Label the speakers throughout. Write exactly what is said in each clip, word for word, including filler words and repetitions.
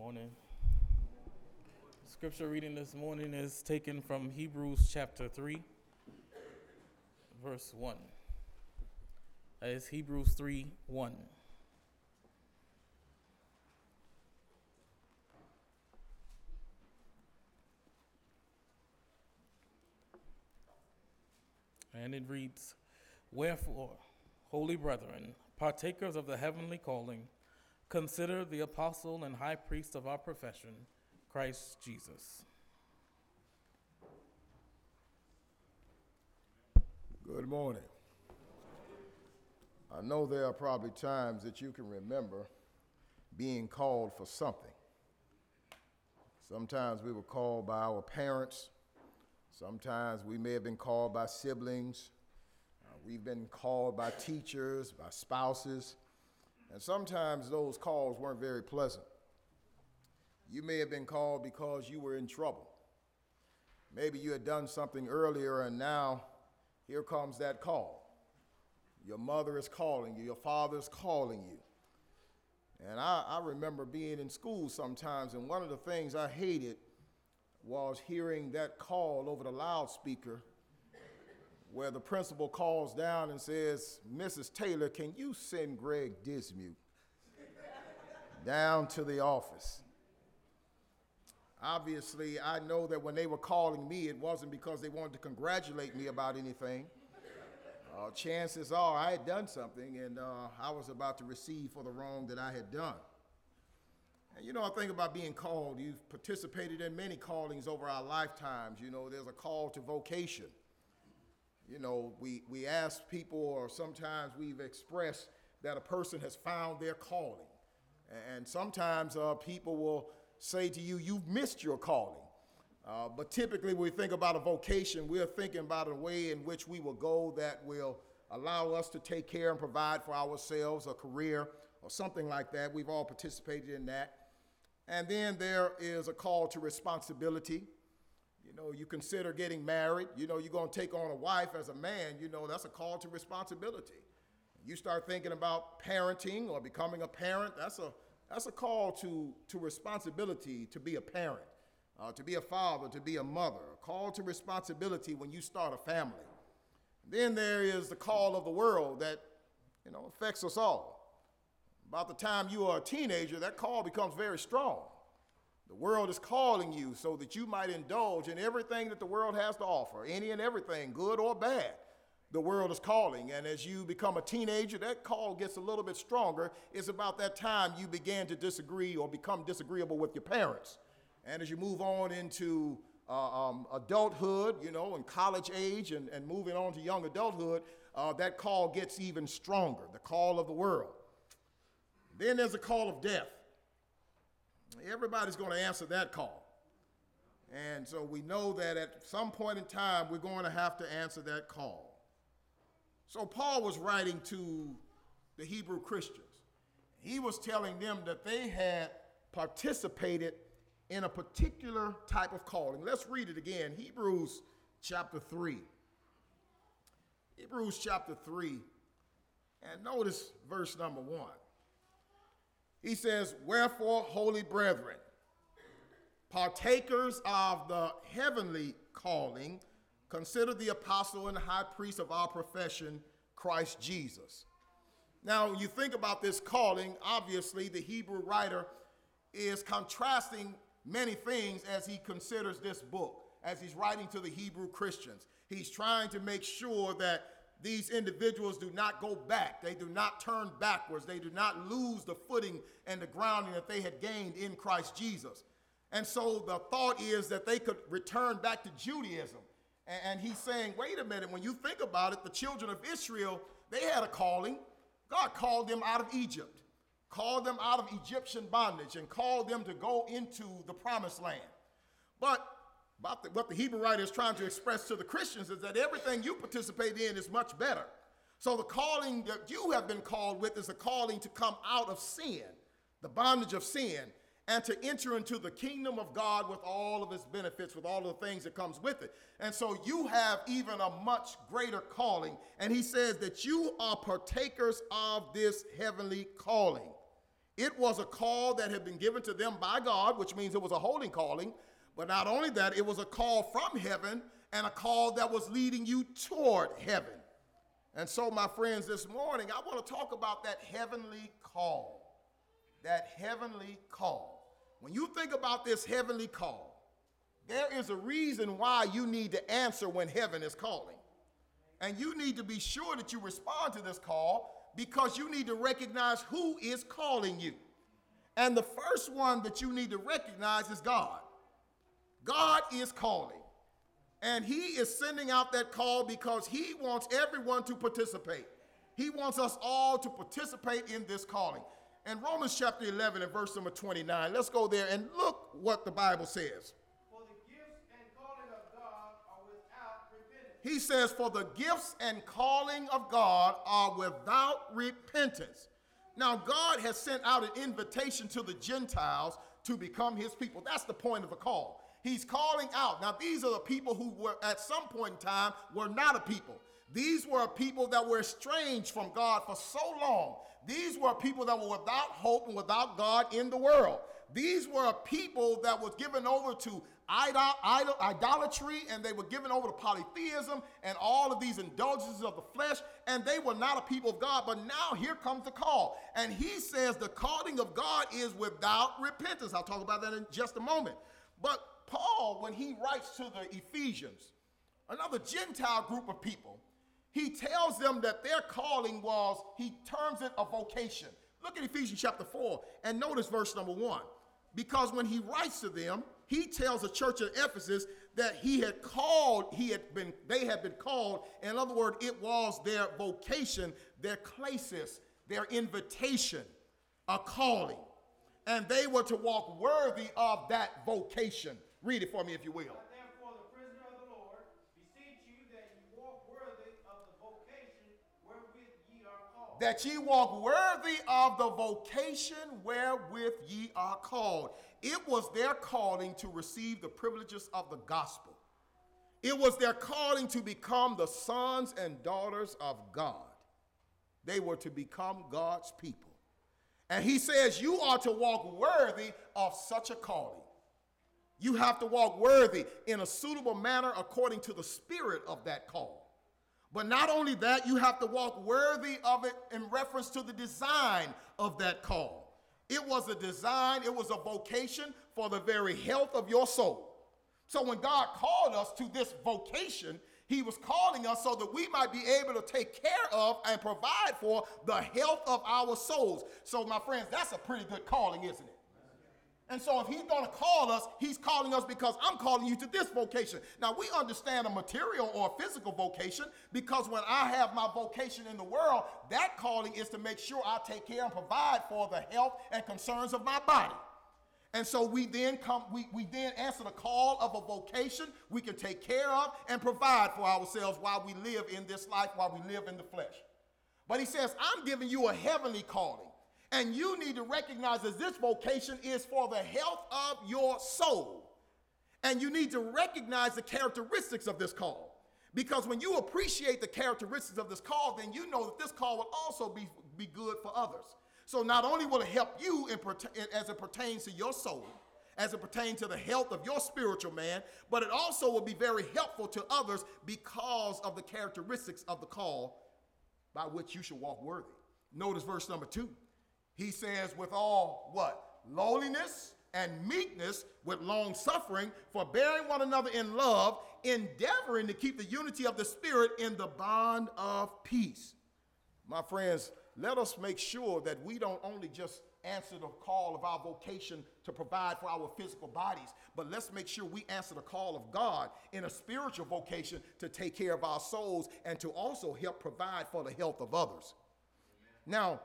Speaker 1: Morning. Scripture reading this morning is taken from Hebrews chapter three, verse one. That is Hebrews three, one. And it reads, "Wherefore, holy brethren, partakers of the heavenly calling, consider the apostle and high priest of our profession, Christ Jesus."
Speaker 2: Good morning. I know there are probably times that you can remember being called for something. Sometimes we were called by our parents. Sometimes we may have been called by siblings. Uh, we've been called by teachers, by spouses. And sometimes those calls weren't very pleasant. You may have been called because you were in trouble. Maybe you had done something earlier and now here comes that call. Your mother is calling you, your father is calling you. And I, I remember being in school sometimes, and one of the things I hated was hearing that call over the loudspeaker where the principal calls down and says, "Missus Taylor, can you send Greg Dismute down to the office?" Obviously, I know that when they were calling me, it wasn't because they wanted to congratulate me about anything. Uh, chances are I had done something and uh, I was about to receive for the wrong that I had done. And you know, I think about being called. You've participated in many callings over our lifetimes. You know, there's a call to vocation. You know, we, we ask people, or sometimes we've expressed that a person has found their calling. And sometimes uh, people will say to you, "You've missed your calling." Uh, but typically when we think about a vocation, we're thinking about a way in which we will go that will allow us to take care and provide for ourselves, a career or something like that. We've all participated in that. And then there is a call to responsibility. You know, you consider getting married. You know, you're going to take on a wife as a man. You know, that's a call to responsibility. You start thinking about parenting or becoming a parent. That's a that's a call to, to responsibility, to be a parent, uh, to be a father, to be a mother. A call to responsibility when you start a family. Then there is the call of the world that, you know, affects us all. About the time you are a teenager, that call becomes very strong. The world is calling you so that you might indulge in everything that the world has to offer, any and everything, good or bad. The world is calling, and as you become a teenager, that call gets a little bit stronger. It's about that time you begin to disagree or become disagreeable with your parents. And as you move on into uh, um, adulthood, you know, and college age and, and moving on to young adulthood, uh, that call gets even stronger, the call of the world. Then there's a call of death. Everybody's going to answer that call. And so we know that at some point in time, we're going to have to answer that call. So Paul was writing to the Hebrew Christians. He was telling them that they had participated in a particular type of calling. Let's read it again. Hebrews chapter three. Hebrews chapter three. And notice verse number one. He says, "Wherefore, holy brethren, partakers of the heavenly calling, consider the apostle and high priest of our profession, Christ Jesus." Now, when you think about this calling, obviously the Hebrew writer is contrasting many things as he considers this book, as he's writing to the Hebrew Christians. He's trying to make sure that these individuals do not go back. They do not turn backwards. They do not lose the footing and the grounding that they had gained in Christ Jesus. And so the thought is that they could return back to Judaism. And he's saying, wait a minute, when you think about it, the children of Israel, they had a calling. God called them out of Egypt, called them out of Egyptian bondage, and called them to go into the promised land. But about the, what the Hebrew writer is trying to express to the Christians is that everything you participate in is much better. So the calling that you have been called with is a calling to come out of sin, the bondage of sin, and to enter into the kingdom of God with all of its benefits, with all of the things that comes with it. And so you have even a much greater calling. And he says that you are partakers of this heavenly calling. It was a call that had been given to them by God, which means it was a holy calling. But not only that, it was a call from heaven and a call that was leading you toward heaven. And so, my friends, this morning, I want to talk about that heavenly call. That heavenly call. When you think about this heavenly call, there is a reason why you need to answer when heaven is calling. And you need to be sure that you respond to this call because you need to recognize who is calling you. And the first one that you need to recognize is God. God is calling. And he is sending out that call because he wants everyone to participate. He wants us all to participate in this calling. In Romans chapter eleven and verse number twenty-nine, let's go there and look what the Bible says.
Speaker 3: For the gifts and calling of God are without repentance.
Speaker 2: He says, for the gifts and calling of God are without repentance. Now, God has sent out an invitation to the Gentiles to become his people. That's the point of the call. He's calling out. Now, these are the people who were at some point in time were not a people. These were people that were estranged from God for so long. These were people that were without hope and without God in the world. These were people that was given over to idol, idol, idolatry, and they were given over to polytheism and all of these indulgences of the flesh, and they were not a people of God. But now here comes the call. And he says the calling of God is without repentance. I'll talk about that in just a moment. But Paul, when he writes to the Ephesians, another Gentile group of people, he tells them that their calling was, he terms it a vocation. Look at Ephesians chapter four and notice verse number one. Because when he writes to them, he tells the church at Ephesus that he had called, he had been, they had been called. In other words, it was their vocation, their klesis, their invitation, a calling. And they were to walk worthy of that vocation. Read it for me if you will.
Speaker 3: But therefore, the prisoner of the Lord, beseech you that ye walk worthy of the vocation wherewith ye are called.
Speaker 2: That ye walk worthy of the vocation wherewith ye are called. It was their calling to receive the privileges of the gospel. It was their calling to become the sons and daughters of God. They were to become God's people. And he says you are to walk worthy of such a calling. You have to walk worthy in a suitable manner according to the spirit of that call. But not only that, you have to walk worthy of it in reference to the design of that call. It was a design, it was a vocation for the very health of your soul. So when God called us to this vocation, he was calling us so that we might be able to take care of and provide for the health of our souls. So my friends, that's a pretty good calling, isn't it? And so if he's going to call us, he's calling us because I'm calling you to this vocation. Now, we understand a material or a physical vocation because when I have my vocation in the world, that calling is to make sure I take care and provide for the health and concerns of my body. And so we then come, we, we then answer the call of a vocation we can take care of and provide for ourselves while we live in this life, while we live in the flesh. But he says, I'm giving you a heavenly calling. And you need to recognize that this vocation is for the health of your soul. And you need to recognize the characteristics of this call. Because when you appreciate the characteristics of this call, then you know that this call will also be, be good for others. So not only will it help you in, as it pertains to your soul, as it pertains to the health of your spiritual man, but it also will be very helpful to others because of the characteristics of the call by which you should walk worthy. Notice verse number two. He says, with all what? Lowliness and meekness, with long suffering, forbearing one another in love, endeavoring to keep the unity of the Spirit in the bond of peace. My friends, let us make sure that we don't only just answer the call of our vocation to provide for our physical bodies, but let's make sure we answer the call of God in a spiritual vocation to take care of our souls and to also help provide for the health of others. Now,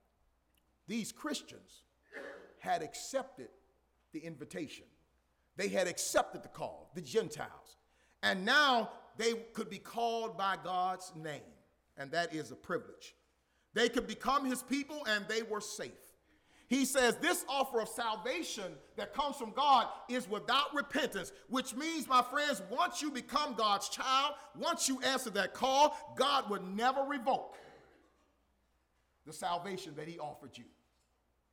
Speaker 2: these Christians had accepted the invitation. They had accepted the call, the Gentiles. And now they could be called by God's name, and that is a privilege. They could become his people, and they were safe. He says this offer of salvation that comes from God is without repentance, which means, my friends, once you become God's child, once you answer that call, God would never revoke the salvation that he offered you.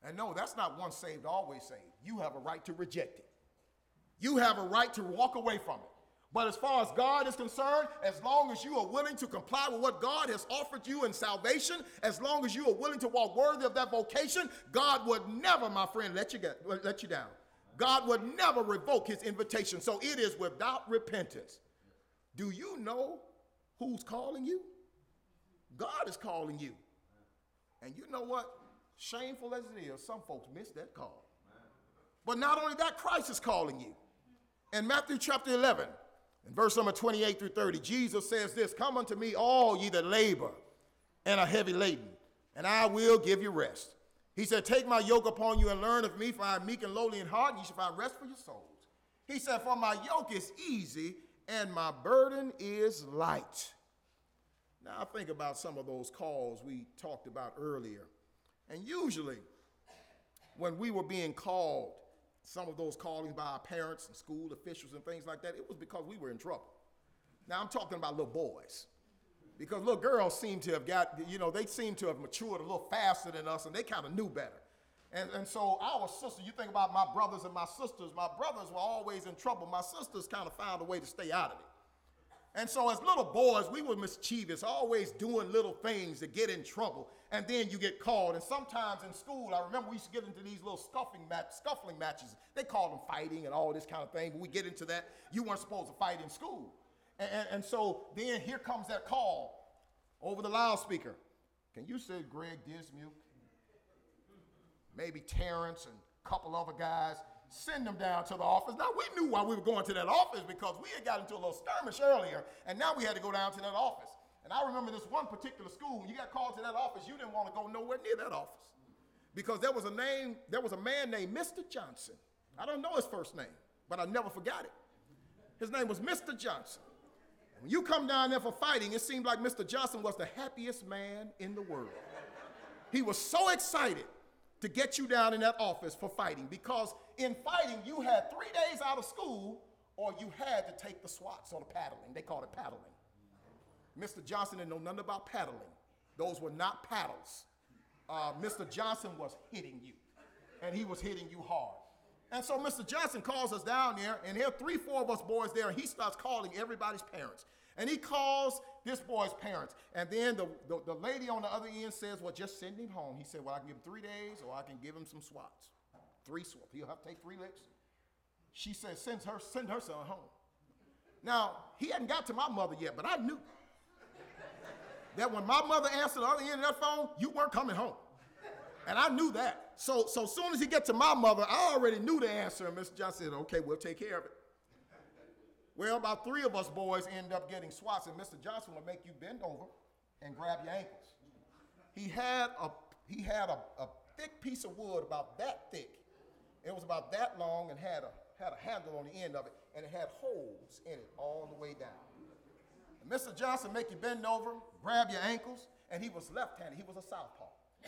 Speaker 2: And no, that's not once saved, always saved. You have a right to reject it. You have a right to walk away from it. But as far as God is concerned, as long as you are willing to comply with what God has offered you in salvation, as long as you are willing to walk worthy of that vocation, God would never, my friend, let you get, let you down. God would never revoke his invitation. So it is without repentance. Do you know who's calling you? God is calling you. And you know what? Shameful as it is, some folks miss that call. But not only that, Christ is calling you. In Matthew chapter eleven, in verse number twenty-eight through thirty, Jesus says this, "Come unto me, all ye that labor and are heavy laden, and I will give you rest." He said, "Take my yoke upon you and learn of me, for I am meek and lowly in heart, and ye shall find rest for your souls." He said, "For my yoke is easy and my burden is light." Now, I think about some of those calls we talked about earlier. And usually, when we were being called, some of those callings by our parents and school officials and things like that, it was because we were in trouble. Now, I'm talking about little boys. Because little girls seem to have got, you know, they seem to have matured a little faster than us, and they kind of knew better. And, and so our sisters, you think about my brothers and my sisters, my brothers were always in trouble. My sisters kind of found a way to stay out of it. And so as little boys, we were mischievous, always doing little things to get in trouble. And then you get called. And sometimes in school, I remember we used to get into these little scuffling, match, scuffling matches. They called them fighting and all this kind of thing. But we get into that. You weren't supposed to fight in school. And, and, and so then here comes that call over the loudspeaker. Can you say Greg Dismuke? Maybe Terrence and a couple other guys. Send them down to the office. Now, we knew why we were going to that office because we had got into a little skirmish earlier, and now we had to go down to that office. And I remember this one particular school, when you got called to that office, you didn't want to go nowhere near that office because there was a name, there was a man named Mister Johnson. I don't know his first name, but I never forgot it. His name was Mister Johnson. When you come down there for fighting, it seemed like Mister Johnson was the happiest man in the world. He was so excited to get you down in that office for fighting because in fighting, you had three days out of school or you had to take the swats or the paddling. They called it paddling. Mister Johnson didn't know nothing about paddling. Those were not paddles. Uh, Mister Johnson was hitting you, and he was hitting you hard. And so Mister Johnson calls us down there, and there are three, four of us boys there, and he starts calling everybody's parents. And he calls this boy's parents. And then the, the, the lady on the other end says, well, just send him home. He said, well, I can give him three days, or I can give him some swats. Three swats. He'll have to take three licks. She says, send her, send her son home. Now, he hadn't got to my mother yet, but I knew that when my mother answered the other end of that phone, you weren't coming home. And I knew that. So so soon as he get to my mother, I already knew the answer. And Mister Johnson said, okay, we'll take care of it. Well, about three of us boys end up getting swats, and Mister Johnson will make you bend over and grab your ankles. He had a he had a, a thick piece of wood about that thick. It was about that long and had a had a handle on the end of it, and it had holes in it all the way down. And Mister Johnson make you bend over, grab your ankles, and he was left-handed. He was a southpaw.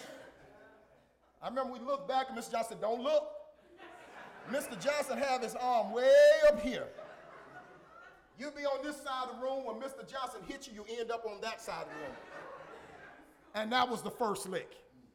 Speaker 2: I remember we looked back, and Mister Johnson said, don't look. Mister Johnson had his arm way up here. You be on this side of the room. When Mister Johnson hit you, you end up on that side of the room. And that was the first lick.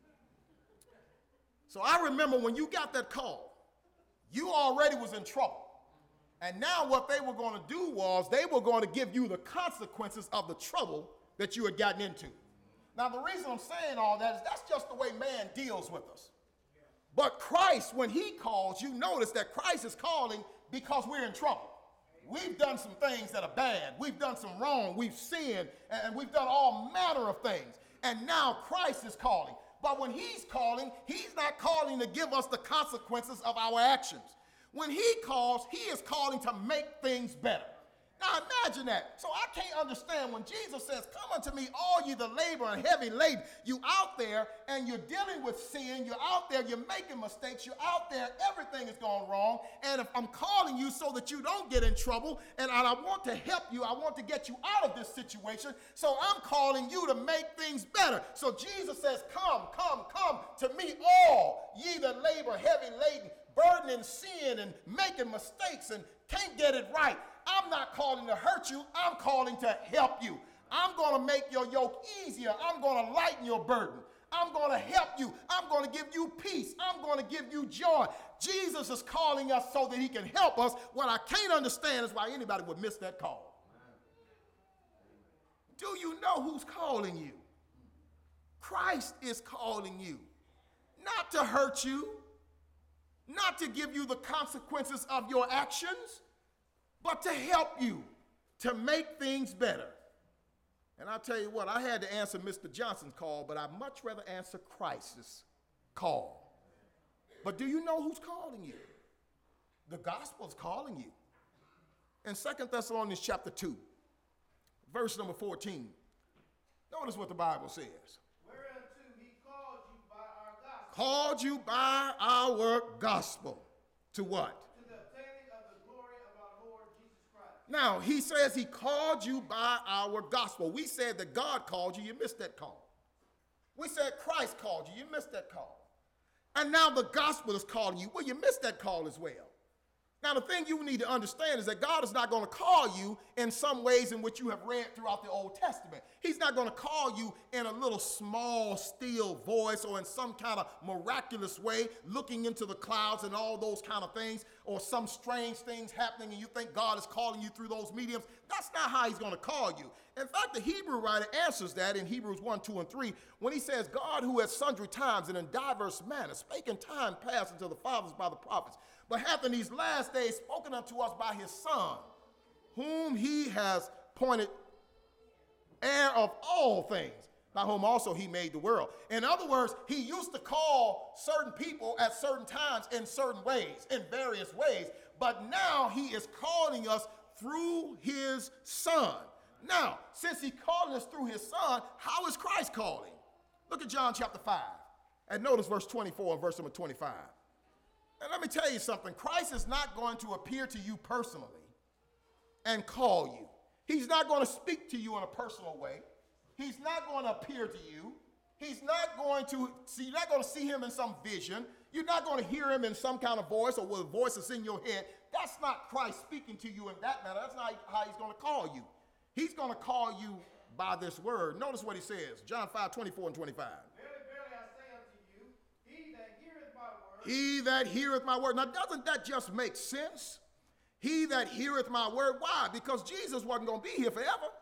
Speaker 2: So I remember when you got that call, you already was in trouble. And now what they were going to do was they were going to give you the consequences of the trouble that you had gotten into. Now, the reason I'm saying all that is that's just the way man deals with us. But Christ, when he calls, you notice that Christ is calling because we're in trouble. We've done some things that are bad. We've done some wrong. We've sinned, and we've done all manner of things. And now Christ is calling. But when he's calling, he's not calling to give us the consequences of our actions. When he calls, he is calling to make things better. Now imagine that. So I can't understand when Jesus says, come unto me, all you that labor and heavy laden. You out there and you're dealing with sin. You're out there, you're making mistakes. You're out there, everything is going wrong. And if I'm calling you so that you don't get in trouble, and I want to help you, I want to get you out of this situation. So I'm calling you to make things better. So Jesus says, come, come, come to me, all ye that labor heavy laden, burden in sin and making mistakes and can't get it right. I'm not calling to hurt you. I'm calling to help you. I'm going to make your yoke easier. I'm going to lighten your burden. I'm going to help you. I'm going to give you peace. I'm going to give you joy. Jesus is calling us so that he can help us. What I can't understand is why anybody would miss that call. Do you know who's calling you? Christ is calling you. Not to hurt you, not to give you the consequences of your actions, but to help you, to make things better. And I'll tell you what, I had to answer Mister Johnson's call, but I'd much rather answer Christ's call. But do you know who's calling you? The gospel's calling you. In Second Thessalonians chapter two, verse number fourteen, notice what the Bible says.
Speaker 3: Whereunto he called you by our gospel.
Speaker 2: Called you by our gospel. To what?
Speaker 3: To the obtaining of the glory of our Lord Jesus Christ.
Speaker 2: Now, he says he called you by our gospel. We said that God called you, you missed that call. We said Christ called you, you missed that call. And now the gospel is calling you. Well, you missed that call as well. Now, the thing you need to understand is that God is not going to call you in some ways in which you have read throughout the Old Testament. He's not going to call you in a little small, still voice or in some kind of miraculous way, looking into the clouds and all those kind of things, or some strange things happening and you think God is calling you through those mediums. That's not how he's going to call you. In fact, the Hebrew writer answers that in Hebrews one, two, and three when he says, God who at sundry times and in diverse manners spake in time past unto the fathers by the prophets, but hath in these last days spoken unto us by his Son, whom he has appointed heir of all things, by whom also he made the world. In other words, he used to call certain people at certain times in certain ways, in various ways, but now he is calling us through his Son. Now, since he called us through his Son, how is Christ calling? Look at John chapter five, and notice verse twenty-four and verse number twenty-five. And let me tell you something. Christ is not going to appear to you personally and call you. He's not going to speak to you in a personal way. He's not going to appear to you. He's not going to see, you're not going to see him in some vision. You're not going to hear him in some kind of voice or with a voice that's in your head. That's not Christ speaking to you in that manner. That's not how he's going to call you. He's going to call you by this word. Notice what he says. John five, twenty-four and twenty-five.
Speaker 3: Verily, verily, I say unto you, he that heareth my word.
Speaker 2: He that heareth my word. Now, doesn't that just make sense? He that heareth my word. Why? Because Jesus wasn't going to be here forever.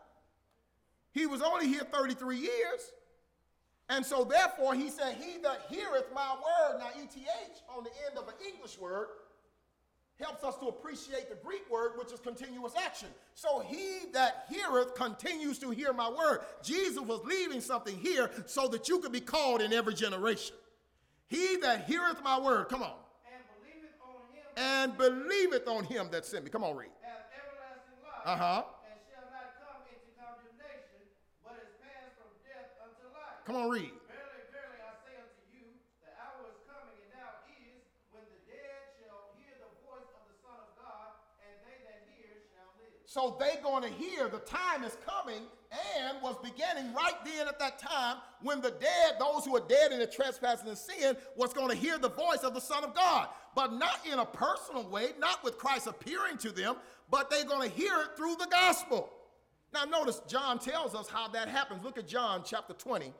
Speaker 2: He was only here thirty-three years. And so, therefore, he said, he that heareth my word. Now, E T H on the end of an English word helps us to appreciate the Greek word, which is continuous action. So he that heareth continues to hear my word. Jesus was leaving something here so that you could be called in every generation. He that heareth my word, come on.
Speaker 3: And believeth on him.
Speaker 2: And believeth on him that sent me. Come on, read.
Speaker 3: Hath everlasting life.
Speaker 2: Uh-huh.
Speaker 3: And shall not come into condemnation, but is passed from death unto life.
Speaker 2: Come on, read.
Speaker 3: Verily, verily, I say unto you, the hour is coming, and now is, when the dead shall hear the voice of the Son of God, and they that hear shall live.
Speaker 2: So they're going to hear the time is coming and was beginning right then at that time when the dead, those who are dead in the trespasses and sin, was going to hear the voice of the Son of God. But not in a personal way, not with Christ appearing to them, but they're going to hear it through the gospel. Now notice John tells us how that happens. Look at John chapter twenty.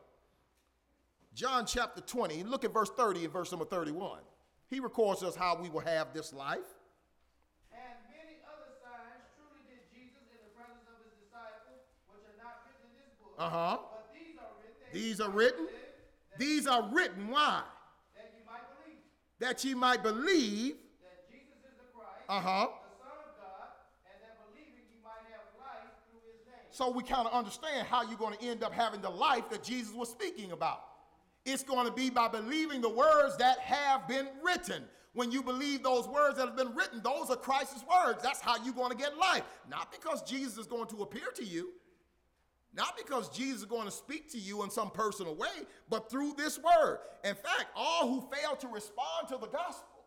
Speaker 2: John chapter twenty, look at verse thirty and verse number thirty-one. He records to us how we will have this life.
Speaker 3: And many other signs truly did Jesus in the presence of his disciples, which are not written in this book.
Speaker 2: Uh-huh.
Speaker 3: But these are written. that
Speaker 2: These
Speaker 3: ye
Speaker 2: are
Speaker 3: might
Speaker 2: written.
Speaker 3: live, that-
Speaker 2: These are written. Why?
Speaker 3: That you might believe
Speaker 2: That ye might believe.
Speaker 3: that Jesus is the Christ,
Speaker 2: Uh-huh.
Speaker 3: the Son of God, and that believing you might have life through his name.
Speaker 2: So we kind of understand how you're going to end up having the life that Jesus was speaking about. It's going to be by believing the words that have been written. When you believe those words that have been written, those are Christ's words. That's how you're going to get life. Not because Jesus is going to appear to you. Not because Jesus is going to speak to you in some personal way, but through this word. In fact, all who fail to respond to the gospel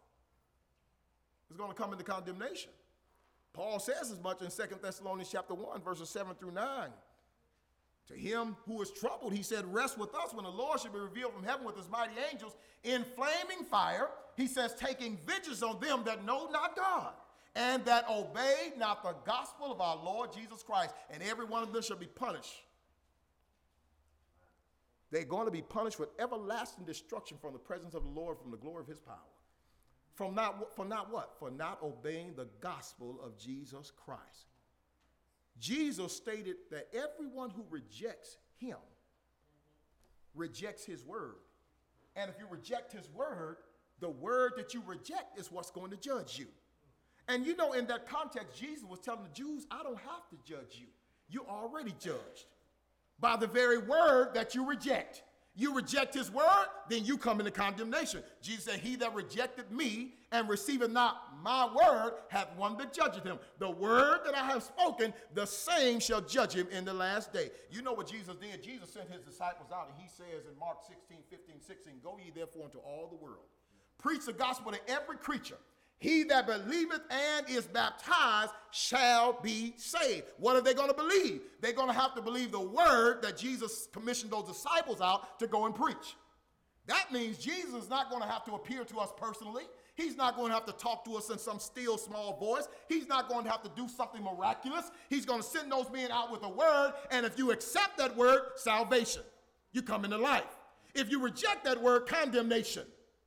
Speaker 2: is going to come into condemnation. Paul says as much in Second Thessalonians chapter one, verses seven through nine. To him who is troubled, he said, rest with us when the Lord shall be revealed from heaven with his mighty angels in flaming fire. He says, taking vengeance on them that know not God and that obey not the gospel of our Lord Jesus Christ. And every one of them shall be punished They're going to be punished with everlasting destruction from the presence of the Lord, from the glory of his power. From not, for not what? For not obeying the gospel of Jesus Christ. Jesus stated that everyone who rejects him rejects his word. And if you reject his word, the word that you reject is what's going to judge you. And you know, in that context, Jesus was telling the Jews, I don't have to judge you. You're already judged by the very word that you reject. You reject his word, then you come into condemnation. Jesus said, he that rejected me and receiveth not my word hath one that judgeth him. The word that I have spoken, the same shall judge him in the last day. You know what Jesus did? Jesus sent his disciples out, and he says in Mark sixteen, fifteen, sixteen, go ye therefore into all the world. Preach the gospel to every creature. He that believeth and is baptized shall be saved. What are they going to believe? They're going to have to believe the word that Jesus commissioned those disciples out to go and preach. That means Jesus is not going to have to appear to us personally. He's not going to have to talk to us in some still small voice. He's not going to have to do something miraculous. He's going to send those men out with a word, and if you accept that word, salvation. You come into life. If you reject that word, condemnation.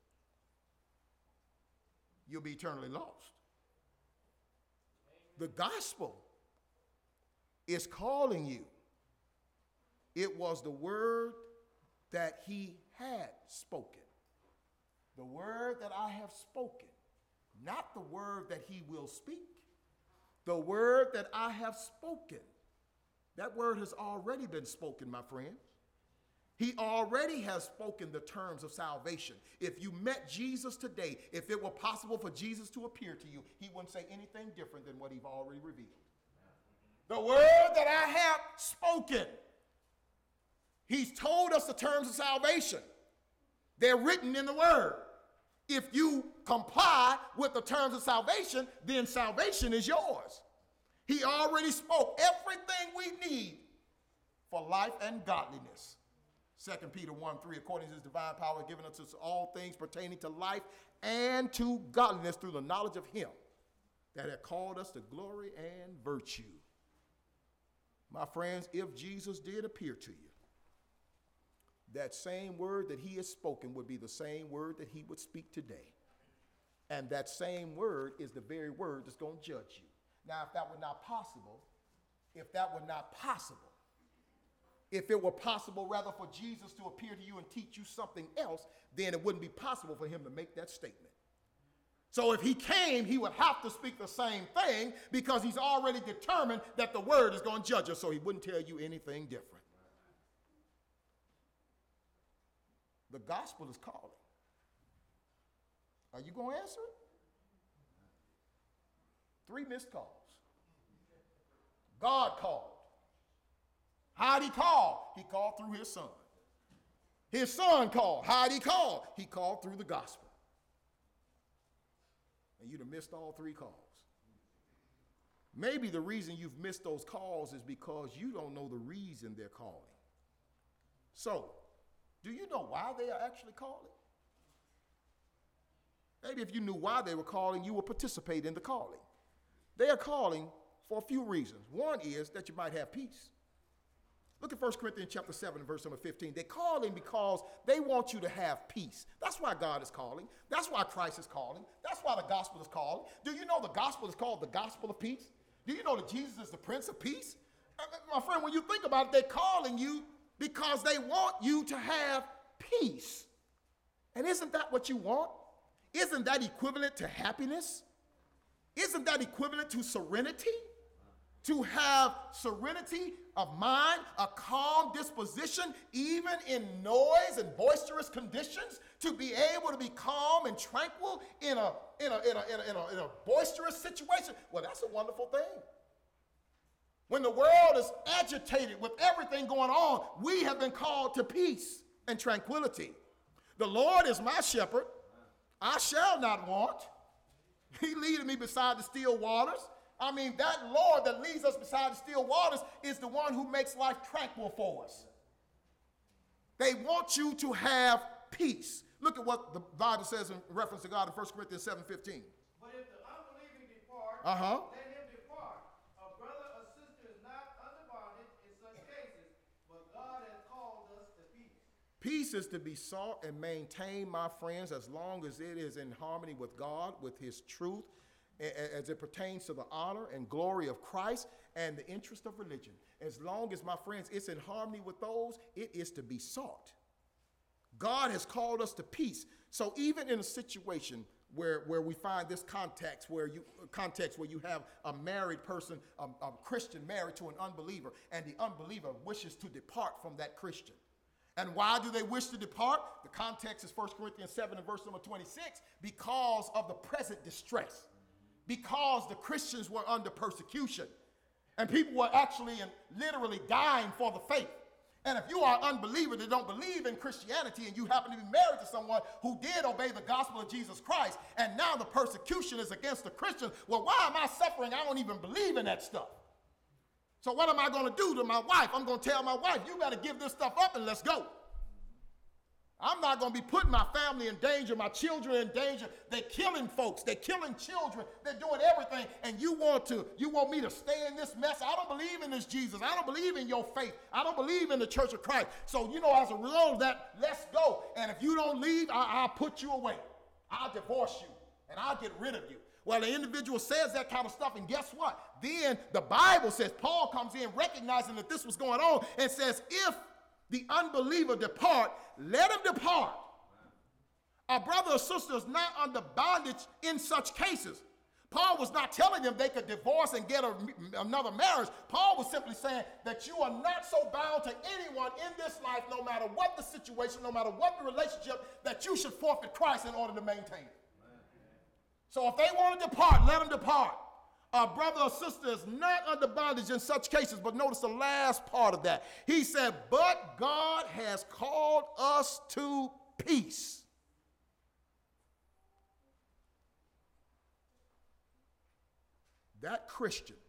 Speaker 2: You'll be eternally lost. The gospel is calling you. It was the word that he had spoken. The word that I have spoken, not the word that he will speak. The word that I have spoken. That word has already been spoken, my friends. He already has spoken the terms of salvation. If you met Jesus today, if it were possible for Jesus to appear to you, he wouldn't say anything different than what he's already revealed. The word that I have spoken. He's told us the terms of salvation. They're written in the word. If you comply with the terms of salvation, then salvation is yours. He already spoke everything we need for life and godliness. Second Peter one, three, according to his divine power given unto us all things pertaining to life and to godliness through the knowledge of him that had called us to glory and virtue. My friends, if Jesus did appear to you, that same word that he has spoken would be the same word that he would speak today. And that same word is the very word that's going to judge you. Now, if that were not possible, if that were not possible, if it were possible rather for Jesus to appear to you and teach you something else, then it wouldn't be possible for him to make that statement. So if he came, he would have to speak the same thing because he's already determined that the word is going to judge us, so he wouldn't tell you anything different. The gospel is calling. Are you going to answer it? Three missed calls. God called. How'd he call? He called through his son. His son called. How'd he call? He called through the gospel. And you'd have missed all three calls. Maybe the reason you've missed those calls is because you don't know the reason they're calling. So, do you know why they are actually calling? Maybe if you knew why they were calling, you would participate in the calling. They are calling for a few reasons. One is that you might have peace. Look at First Corinthians chapter seven, verse number fifteen. They're calling because they want you to have peace. That's why God is calling. That's why Christ is calling. That's why the gospel is calling. Do you know the gospel is called the gospel of peace? Do you know that Jesus is the Prince of Peace? My friend, when you think about it, they're calling you because they want you to have peace. And isn't that what you want? Isn't that equivalent to happiness? Isn't that equivalent to serenity? To have serenity of mind, a calm disposition, even in noise and boisterous conditions, to be able to be calm and tranquil in a, in a, in a, in a, in a, in a boisterous situation. Well, that's a wonderful thing. When the world is agitated with everything going on, we have been called to peace and tranquility. The Lord is my shepherd. I shall not want. He leadeth me beside the still waters. I mean, that Lord that leads us beside the still waters is the one who makes life tranquil for us. They want you to have peace. Look at what the Bible says in reference to God in First Corinthians seven fifteen.
Speaker 3: But if the unbelieving depart,
Speaker 2: Uh-huh.
Speaker 3: let him depart. A brother or sister is not under bondage in such cases, but God has called us to peace.
Speaker 2: Peace is to be sought and maintained, my friends, as long as it is in harmony with God, with his truth, as it pertains to the honor and glory of Christ and the interest of religion. As long as, my friends, it's in harmony with those, it is to be sought. God has called us to peace. So even in a situation where, where we find this context where you context where you have a married person, a, a Christian married to an unbeliever, and the unbeliever wishes to depart from that Christian. And why do they wish to depart? The context is First Corinthians seven and verse number twenty-six, because of the present distress. Because the Christians were under persecution. And people were actually and literally dying for the faith. And if you are an unbeliever that don't believe in Christianity and you happen to be married to someone who did obey the gospel of Jesus Christ, and now the persecution is against the Christians, well, why am I suffering? I don't even believe in that stuff. So what am I going to do to my wife? I'm going to tell my wife, you got to give this stuff up and let's go. I'm not going to be putting my family in danger, my children in danger. They're killing folks. They're killing children. They're doing everything. And you want to, you want me to stay in this mess? I don't believe in this Jesus. I don't believe in your faith. I don't believe in the Church of Christ. So, you know, as a result of that, let's go. And if you don't leave, I, I'll put you away. I'll divorce you. And I'll get rid of you. Well, the individual says that kind of stuff, and guess what? Then the Bible says, Paul comes in recognizing that this was going on and says, if the unbeliever depart, let him depart. Our brother or sister is not under bondage in such cases. Paul was not telling them they could divorce and get a, another marriage. Paul was simply saying that you are not so bound to anyone in this life, no matter what the situation, no matter what the relationship, that you should forfeit Christ in order to maintain it. So if they want to depart, let them depart. Our brother or sister is not under bondage in such cases. But notice the last part of that. He said, but God has called us to peace. That Christian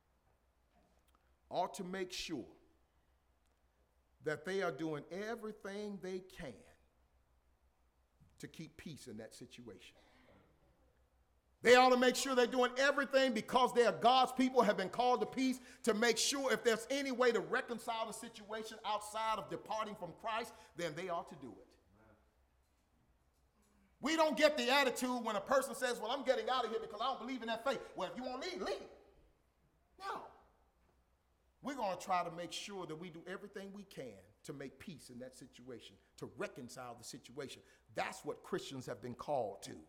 Speaker 2: ought to make sure that they are doing everything they can to keep peace in that situation. They ought to make sure they're doing everything, because they are God's people, have been called to peace, to make sure if there's any way to reconcile the situation outside of departing from Christ, then they ought to do it. We don't get the attitude when a person says, well, I'm getting out of here because I don't believe in that faith. Well, if you want to leave, leave. No. We're going to try to make sure that we do everything we can to make peace in that situation, to reconcile the situation. That's what Christians have been called to.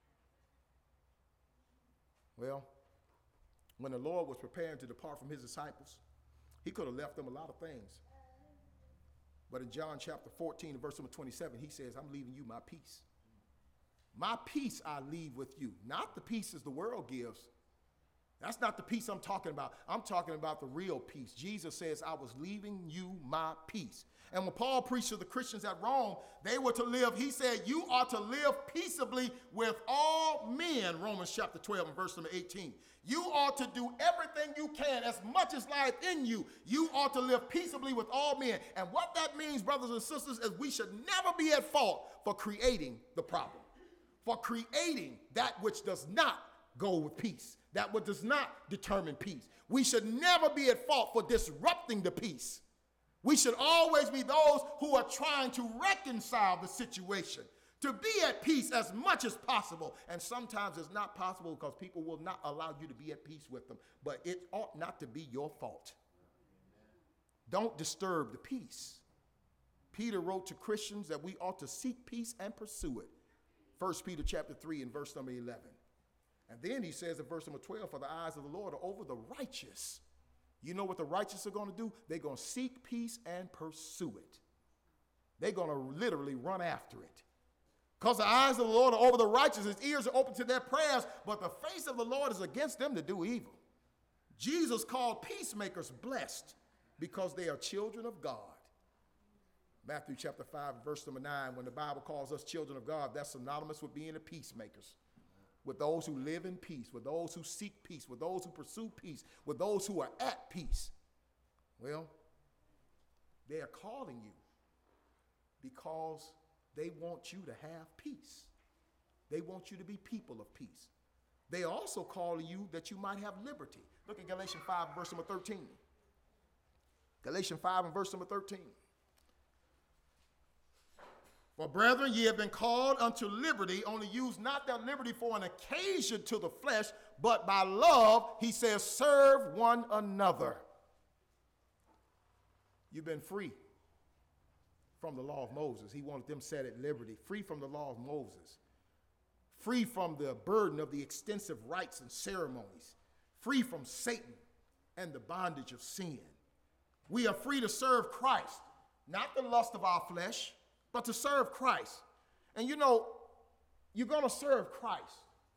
Speaker 2: Well, when the Lord was preparing to depart from his disciples, he could have left them a lot of things. But in John chapter fourteen, verse number twenty-seven, he says, I'm leaving you my peace. My peace I leave with you, not the pieces the world gives. That's not the peace I'm talking about. I'm talking about the real peace. Jesus says, I was leaving you my peace. And when Paul preached to the Christians at Rome, they were to live, he said, you are to live peaceably with all men, Romans chapter twelve and verse number eighteen. You ought to do everything you can, as much as lieth in you. You ought to live peaceably with all men. And what that means, brothers and sisters, is we should never be at fault for creating the problem, for creating that which does not go with peace, that which does not determine peace. We should never be at fault for disrupting the peace. We should always be those who are trying to reconcile the situation, to be at peace as much as possible. And sometimes it's not possible because people will not allow you to be at peace with them. But it ought not to be your fault. Don't disturb the peace. Peter wrote to Christians that we ought to seek peace and pursue it. First Peter chapter three and verse number eleven. And then he says in verse number twelve, for the eyes of the Lord are over the righteous. You know what the righteous are going to do? They're going to seek peace and pursue it. They're going to literally run after it. Because the eyes of the Lord are over the righteous. His ears are open to their prayers, but the face of the Lord is against them to do evil. Jesus called peacemakers blessed because they are children of God. Matthew chapter five, verse number nine, when the Bible calls us children of God, that's synonymous with being the peacemakers. With those who live in peace, with those who seek peace, with those who pursue peace, with those who are at peace. Well, they are calling you because they want you to have peace. They want you to be people of peace. They also call you that you might have liberty. Look at Galatians five, verse number thirteen. Galatians five and verse number thirteen. For brethren, ye have been called unto liberty, only use not that liberty for an occasion to the flesh, but by love, he says, serve one another. You've been free from the law of Moses. He wanted them set at liberty, free from the law of Moses, free from the burden of the extensive rites and ceremonies, free from Satan and the bondage of sin. We are free to serve Christ, not the lust of our flesh, but to serve Christ. And you know, you're going to serve Christ,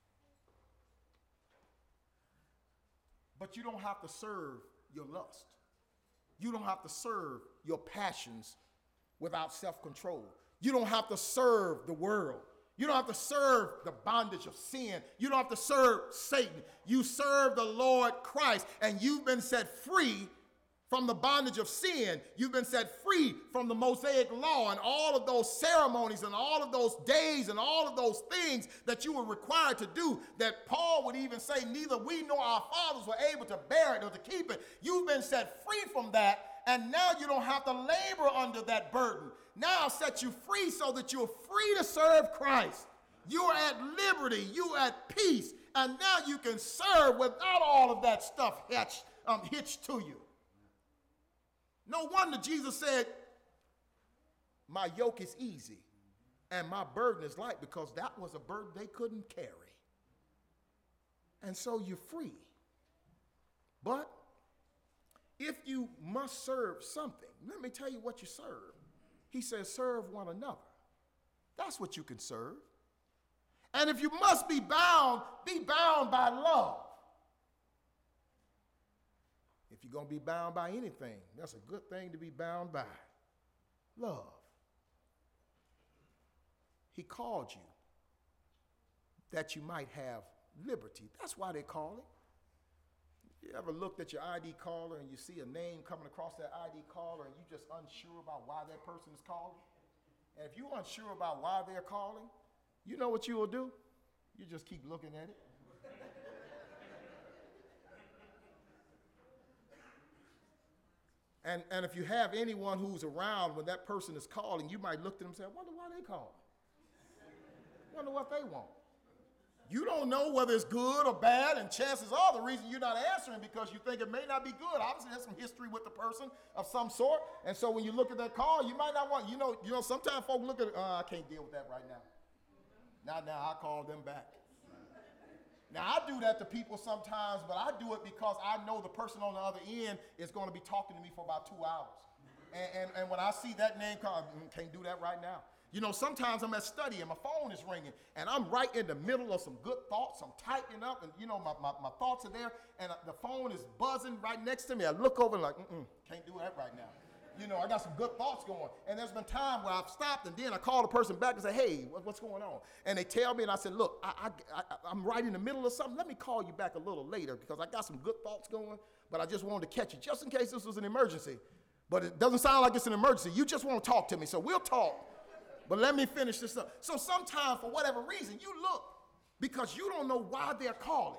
Speaker 2: but you don't have to serve your lust. You don't have to serve your passions without self-control. You don't have to serve the world. You don't have to serve the bondage of sin. You don't have to serve Satan. You serve the Lord Christ, and you've been set free from the bondage of sin. You've been set free from the Mosaic law and all of those ceremonies and all of those days and all of those things that you were required to do, that Paul would even say neither we nor our fathers were able to bear it or to keep it. You've been set free from that, and now you don't have to labor under that burden. Now I'll set you free so that you're free to serve Christ. You're at liberty. You're at peace. And now you can serve without all of that stuff hitched, um, hitched to you. No wonder Jesus said, my yoke is easy and my burden is light, because that was a burden they couldn't carry. And so you're free. But if you must serve something, let me tell you what you serve. He says, serve one another. That's what you can serve. And if you must be bound, be bound by love. If you're going to be bound by anything, that's a good thing to be bound by. Love. He called you that you might have liberty. That's why they call it. You ever looked at your I D caller and you see a name coming across that I D caller and you're just unsure about why that person is calling? And if you're unsure about why they're calling, you know what you will do? You just keep looking at it. And, and if you have anyone who's around when that person is calling, you might look at them and say, I wonder why they calling. Wonder what they want. You don't know whether it's good or bad, and chances are the reason you're not answering because you think it may not be good. Obviously, there's some history with the person of some sort, and so when you look at that call, you might not want, you know, you know, sometimes folks look at it, uh, I can't deal with that right now. Now, now, I'll call them back. Now, I do that to people sometimes, but I do it because I know the person on the other end is going to be talking to me for about two hours. And, and, and when I see that name call, I can't do that right now. You know, sometimes I'm at study and my phone is ringing and I'm right in the middle of some good thoughts. I'm typing up and, you know, my, my, my thoughts are there and the phone is buzzing right next to me. I look over and like, mm-mm, can't do that right now. You know, I got some good thoughts going. And there's been time where I've stopped and then I call the person back and say, hey, what, what's going on? And they tell me and I said, look, I, I, I, I'm right in the middle of something. Let me call you back a little later because I got some good thoughts going, but I just wanted to catch you just in case this was an emergency. But it doesn't sound like it's an emergency. You just want to talk to me, so we'll talk. But let me finish this up. So sometimes, for whatever reason, you look because you don't know why they're calling.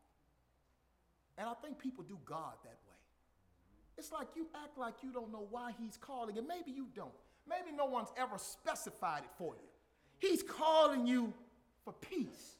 Speaker 2: And I think people do God that way. It's like you act like you don't know why he's calling, and maybe you don't. Maybe no one's ever specified it for you. He's calling you for peace,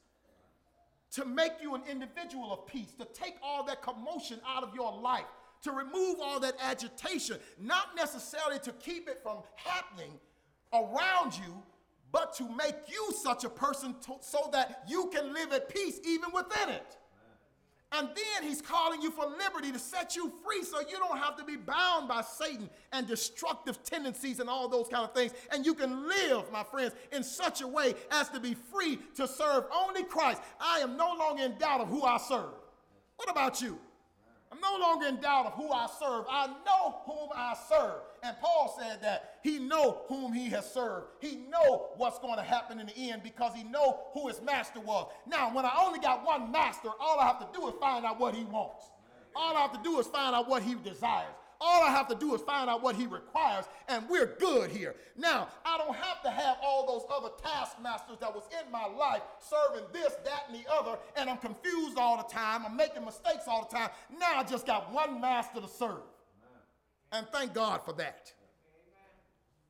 Speaker 2: to make you an individual of peace, to take all that commotion out of your life, to remove all that agitation, not necessarily to keep it from happening around you, but to make you such a person to, so that you can live at peace even within it. And then he's calling you for liberty to set you free so you don't have to be bound by Satan and destructive tendencies and all those kind of things. And you can live, my friends, in such a way as to be free to serve only Christ. I am no longer in doubt of who I serve. What about you? I'm no longer in doubt of who I serve. I know whom I serve. And Paul said that he know whom he has served. He know what's going to happen in the end because he know who his master was. Now, when I only got one master, all I have to do is find out what he wants. All I have to do is find out what he desires. All I have to do is find out what he requires, and we're good here. Now, I don't have to have all those other taskmasters that was in my life serving this, that, and the other, and I'm confused all the time. I'm making mistakes all the time. Now I just got one master to serve. And thank God for that.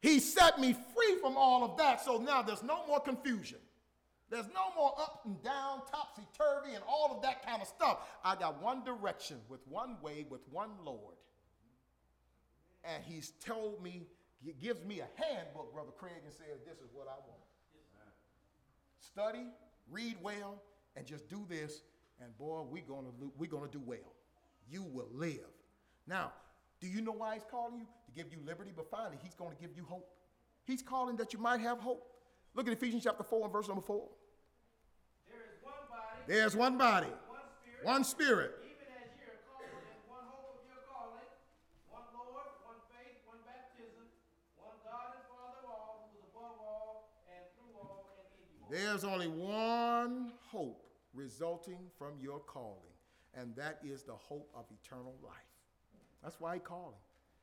Speaker 2: He set me free from all of that, so now there's no more confusion. There's no more up and down, topsy-turvy, and all of that kind of stuff. I got one direction with one way with one Lord. And he's told me, he gives me a handbook, Brother Craig, and says, this is what I want. Study, read well, and just do this, and boy, we're gonna, we're gonna do well. You will live. Now, do you know why he's calling you? To give you liberty, but finally, he's gonna give you hope. He's calling that you might have hope. Look at Ephesians chapter four and verse number four.
Speaker 3: There is one body.
Speaker 2: There's one body,
Speaker 3: One spirit.
Speaker 2: one spirit.
Speaker 3: Even as ye are called in one hope of your calling, one Lord, one faith, one baptism, one God and Father of all, who is above all and through all and in you all.
Speaker 2: There's only one hope resulting from your calling, and that is the hope of eternal life. That's why he's calling.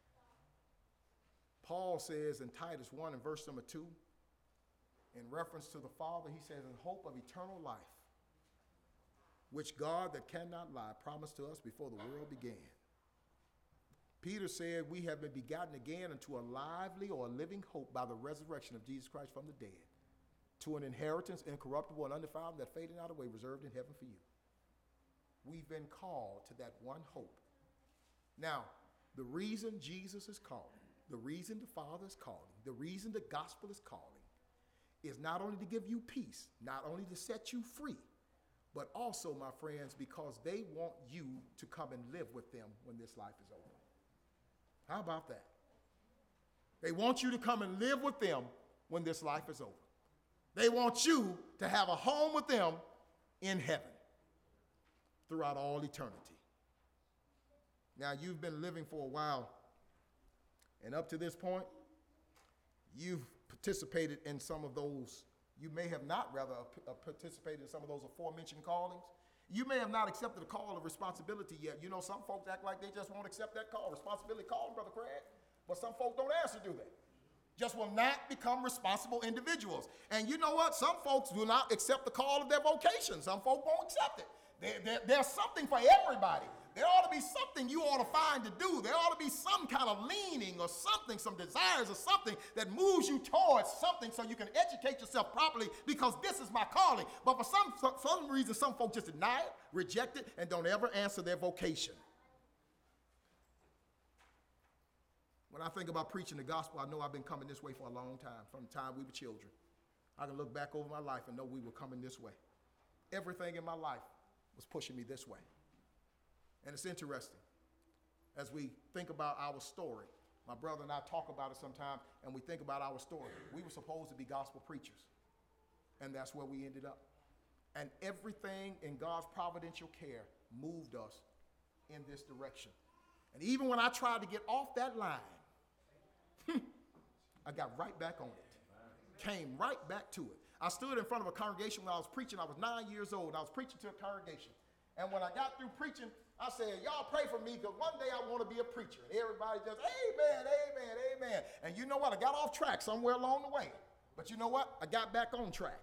Speaker 2: Paul says in Titus one and verse number two, in reference to the Father, he says, in hope of eternal life, which God that cannot lie promised to us before the world began. Peter said, we have been begotten again unto a lively or a living hope by the resurrection of Jesus Christ from the dead, to an inheritance incorruptible and undefiled that fading not away, reserved in heaven for you. We've been called to that one hope. Now, the reason Jesus is calling, the reason the Father is calling, the reason the gospel is calling, is not only to give you peace, not only to set you free, but also, my friends, because they want you to come and live with them when this life is over. How about that? They want you to come and live with them when this life is over. They want you to have a home with them in heaven throughout all eternity. Now, you've been living for a while, and up to this point, you've participated in some of those. You may have not, rather, uh, participated in some of those aforementioned callings. You may have not accepted the call of responsibility yet. You know, some folks act like they just won't accept that call. Responsibility call, Brother Craig. But some folks don't answer, do they? Just will not become responsible individuals. And you know what? Some folks will not accept the call of their vocation. Some folks won't accept it. There, there, there's something for everybody. There ought to be something you ought to find to do. There ought to be some kind of leaning or something, some desires or something that moves you towards something so you can educate yourself properly, because this is my calling. But for some, for some reason, some folks just deny it, reject it, and don't ever answer their vocation. When I think about preaching the gospel, I know I've been coming this way for a long time, from the time we were children. I can look back over my life and know we were coming this way. Everything in my life was pushing me this way. And it's interesting, as we think about our story, my brother and I talk about it sometimes, and we think about our story. We were supposed to be gospel preachers, and that's where we ended up. And everything in God's providential care moved us in this direction. And even when I tried to get off that line, I got right back on it, came right back to it. I stood in front of a congregation when I was preaching. I was nine years old. I was preaching to a congregation. And when I got through preaching, I said, y'all pray for me, because one day I want to be a preacher. And everybody just, amen, amen, amen. And you know what? I got off track somewhere along the way. But you know what? I got back on track.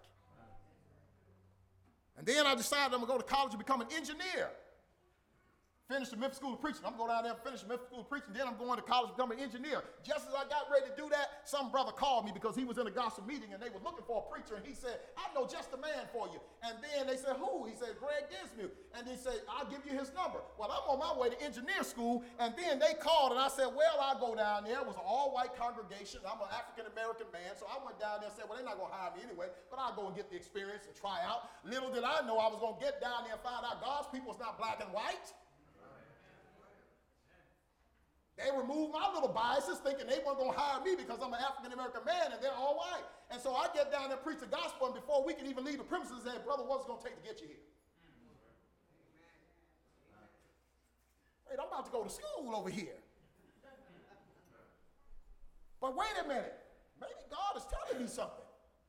Speaker 2: And then I decided I'm going to go to college and become an engineer. Finish the Memphis School of Preaching. I'm going down there and finish the Memphis School of Preaching. Then I'm going to college to become an engineer. Just as I got ready to do that, some brother called me because he was in a gospel meeting and they were looking for a preacher. And he said, I know just the man for you. And then they said, who? He said, Greg Dismuke. And they said, I'll give you his number. Well, I'm on my way to engineer school. And then they called and I said, well, I'll go down there. It was an all-white congregation. I'm an African-American man. So I went down there and said, well, they're not going to hire me anyway, but I'll go and get the experience and try out. Little did I know I was going to get down there and find out God's people is not black and white. They removed my little biases, thinking they weren't going to hire me because I'm an African-American man and they're all white. And so I get down there and preach the gospel, and before we can even leave the premises, they said, brother, what's it going to take to get you here? Wait, I'm about to go to school over here. But wait a minute. Maybe God is telling me something.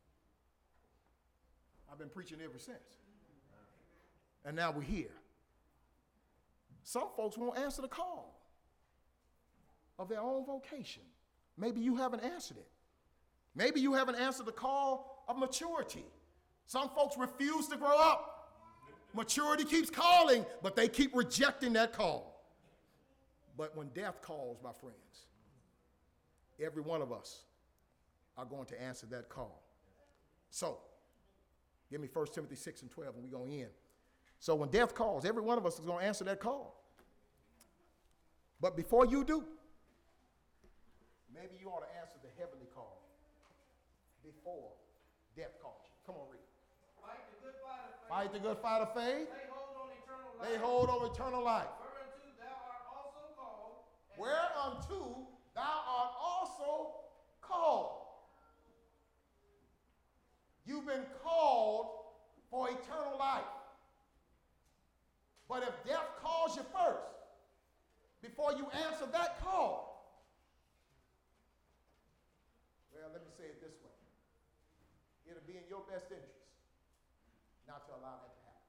Speaker 2: I've been preaching ever since. And now we're here. Some folks won't answer the call of their own vocation. Maybe you haven't answered it. Maybe you haven't answered the call of maturity. Some folks refuse to grow up. Maturity keeps calling, but they keep rejecting that call. But when death calls, my friends, every one of us are going to answer that call. So, give me First Timothy six and twelve, and we're going to end. So when death calls, every one of us is going to answer that call. But before you do, maybe you ought to answer the heavenly call before death calls you. Come on, read.
Speaker 3: Fight the good fight of faith.
Speaker 2: Fight the good fight of faith.
Speaker 3: Lay hold on eternal life.
Speaker 2: Lay hold on eternal life.
Speaker 3: Whereunto thou art also called. and
Speaker 2: Whereunto thou art also called. You've been called for eternal life. But if death calls you first, before you answer that call, well, let me say it this way. It'll be in your best interest not to allow that to happen.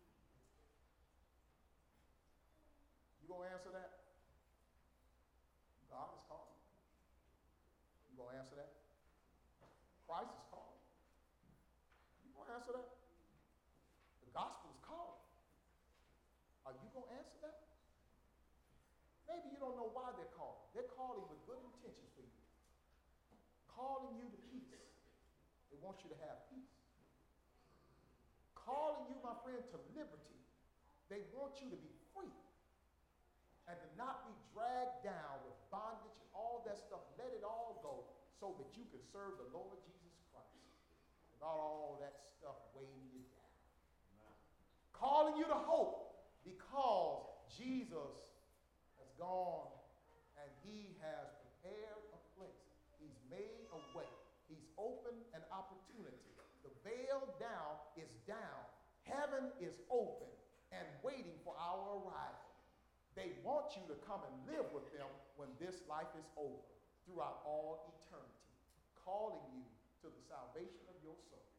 Speaker 2: You gonna answer that? God is calling. You gonna answer that? Christ is calling. You gonna answer that? The gospel is calling. Are you gonna answer that? Maybe you don't know why they're calling. They're calling with good intentions for you. Calling you to peace. They want you to have peace. Calling you, my friend, to liberty. They want you to be free and to not be dragged down with bondage and all that stuff. Let it all go so that you can serve the Lord Jesus Christ without all that stuff weighing you down. Calling you to hope because Jesus has gone and he has prepared a place. He's made a way. He's opened an opportunity. The veil down is down. Heaven is open and waiting for our arrival. They want you to come and live with them when this life is over, throughout all eternity, calling you to the salvation of your souls.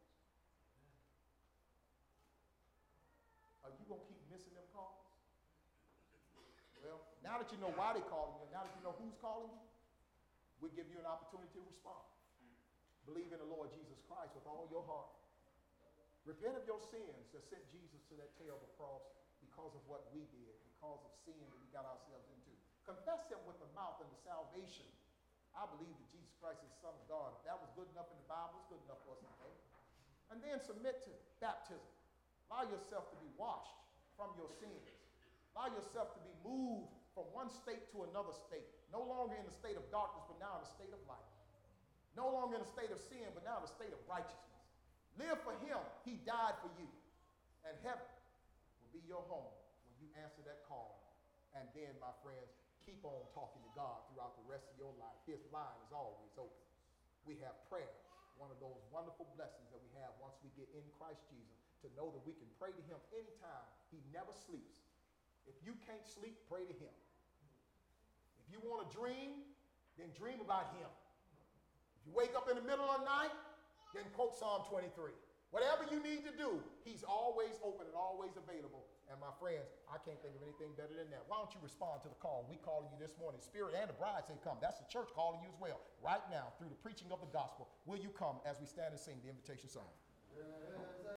Speaker 2: Are you going to keep missing them calls? Well, now that you know why they're calling you, now that you know who's calling you, we give you an opportunity to respond. Believe in the Lord Jesus Christ with all your heart. Repent of your sins that sent Jesus to that terrible cross because of what we did, because of sin that we got ourselves into. Confess him with the mouth unto salvation. I believe that Jesus Christ is the Son of God. If that was good enough in the Bible, it's good enough for us today. And then submit to baptism. Allow yourself to be washed from your sins. Allow yourself to be moved from one state to another state. No longer in the state of darkness, but now in the state of light. No longer in the state of sin, but now in the state of righteousness. Live for him. He died for you. And heaven will be your home when you answer that call. And then, my friends, keep on talking to God throughout the rest of your life. His line is always open. We have prayer, one of those wonderful blessings that we have once we get in Christ Jesus, to know that we can pray to him anytime. He never sleeps. If you can't sleep, pray to him. If you want to dream, then dream about him. If you wake up in the middle of the night, then quote Psalm twenty-three. Whatever you need to do, he's always open and always available. And my friends, I can't think of anything better than that. Why don't you respond to the call? We calling you this morning. Spirit and the bride say come. That's the church calling you as well. Right now, through the preaching of the gospel, will you come as we stand and sing the invitation song? Yes.